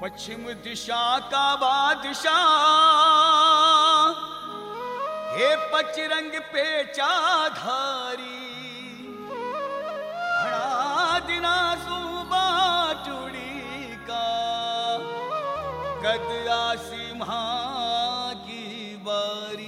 पश्चिम दिशा का बादशाह, हे पचरंग पेचाधारी, घड़ा दिना सुबा टुड़ी का कद आसी मां की बारी।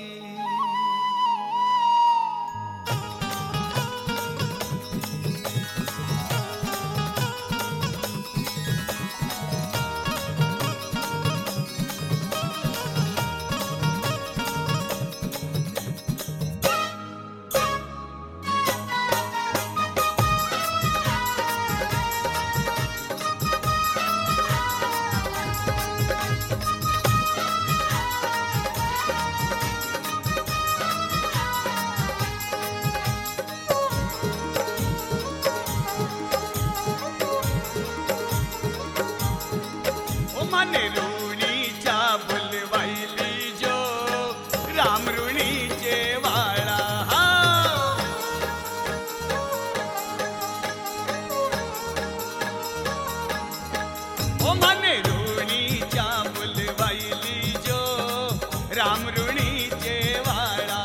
मन ऋणीच्या भुलवायली जो राम ऋणीचे वाळा। ओ मन ऋणीच्या भुलवायली जो राम ऋणीचे वाळा।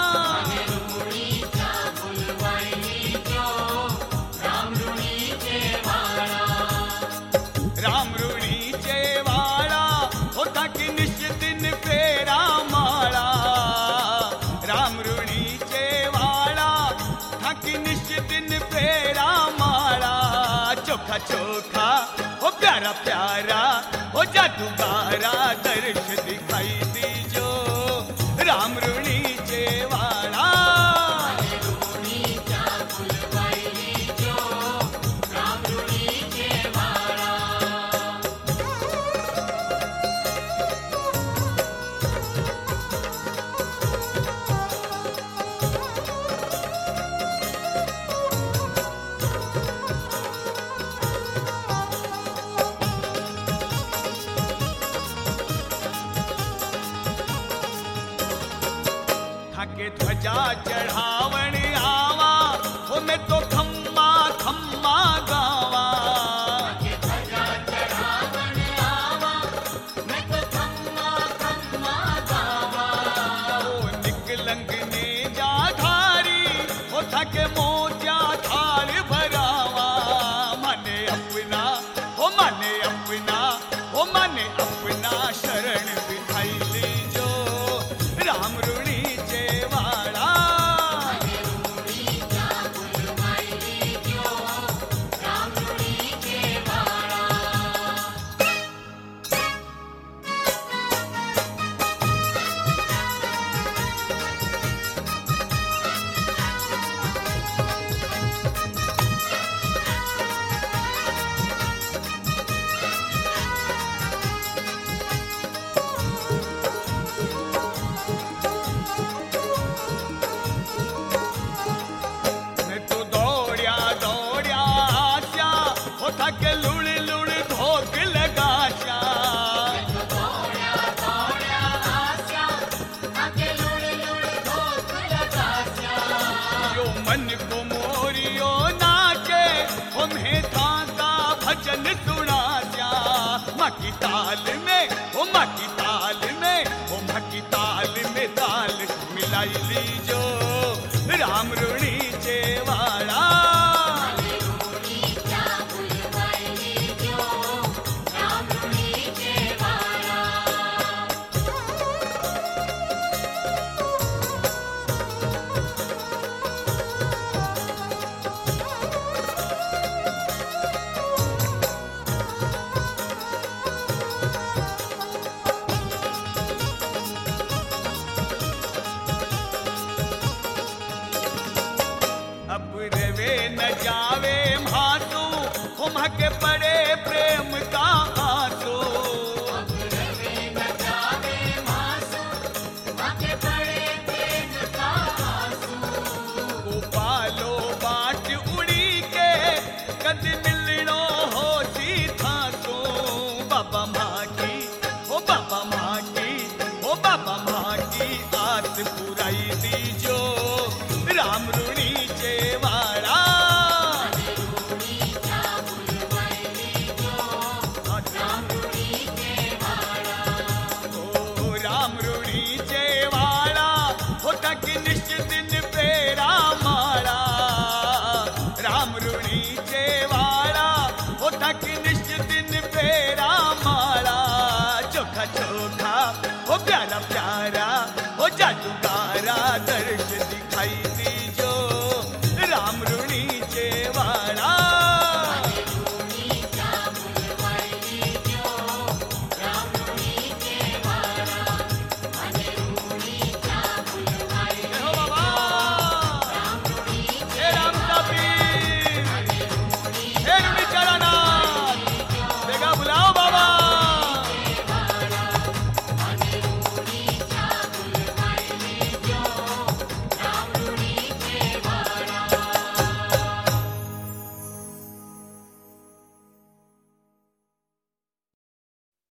राम ऋणीचे वाळा होता की निश्चितीन फेरा माळा। राम ऋणीचे वाळा था की निश्चितीन फेरा माळा। चोखा चोखा हो प्यारा प्यारा हो जादूगारा दर्श दिखाई दीजो राम ऋणीचे वाळा। थाके ध्वजा चढ़ावण आवा हो मैं तो खम्मा खम्मा गावा। ध्वजा चढ़ावण आवा मैं तो खम्मा खम्मा गावा। ओ निकलंग ने जाधारी हो थाके मोजा थाल भरावा। मने अपना हो मने अपना हो मने अपना शरण बिठाई ले